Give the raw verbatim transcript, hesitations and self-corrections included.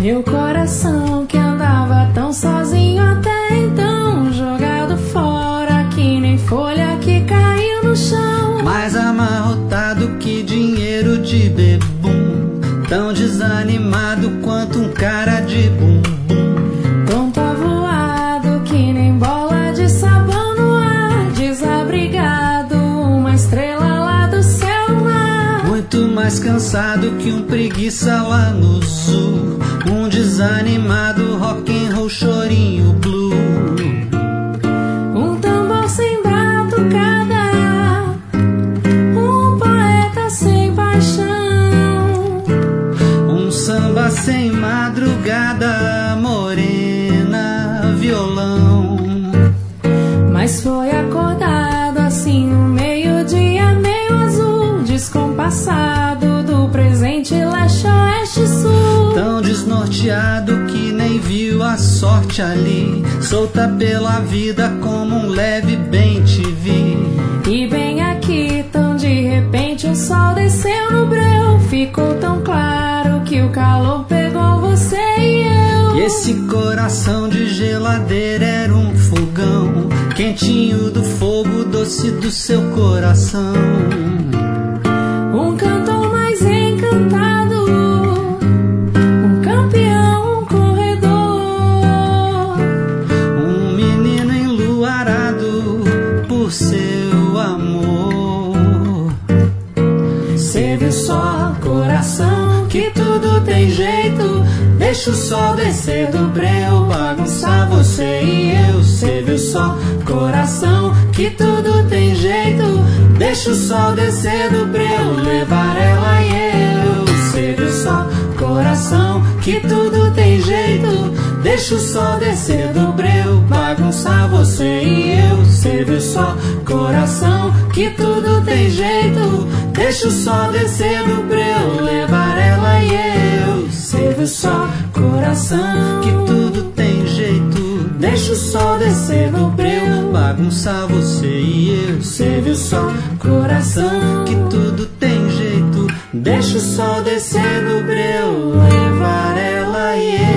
Meu coração que andava tão sozinho até então, jogado fora que nem folha que caiu no chão. Mais amarrotado que dinheiro de bebum, tão desanimado quanto um cara de bumbum. Tonto avoado que nem bola de sabão no ar, desabrigado, uma estrela lá do céu no mar. Muito mais cansado que um preguiça lá no sul, um desanimado rock and roll chorinho blue. Um tambor sem batucada, um poeta sem paixão, um samba sem madrugada, morena, violão. Mas foi acordado assim no meio-dia, meio azul, descompassado do presente leste, oeste, sul. Tão desnorteado que nem viu a sorte ali, solta pela vida como um leve bem te vi. E bem aqui, tão de repente o sol desceu no breu, ficou tão claro que o calor pegou você e eu. E esse coração de geladeira era um fogão, quentinho do fogo doce do seu coração. Um cantor mais encantado, um campeão, um corredor, um menino enluarado por seu amor. Cê viu só, coração, que tudo tem jeito, deixa o sol descer do breu, bagunçar você e eu. Cê viu só, coração, que tudo tem jeito, deixa o sol descer do breu, levar ela e eu. Cê viu só, coração, que tudo tem jeito, deixa o sol descer do breu, bagunçar você e eu. Cê viu só, coração, que tudo tem jeito, deixa o sol descer do breu, levar ela e eu. Cê viu só, coração, que tudo tem jeito, deixa o sol descer no breu, bagunçar você e eu. Cê viu só, coração, que tudo tem jeito, deixa o sol descer no breu, levar ela e eu.